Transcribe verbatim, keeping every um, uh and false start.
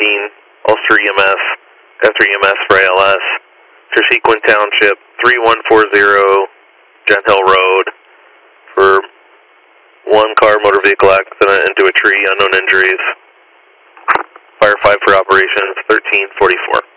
fifteen, Ulster E M S, F three E M S for A L S, Tersequin Township, three one four zero, Gen Hill Road, for one car motor vehicle accident into a tree, unknown injuries. Fire five for operations, thirteen forty-four.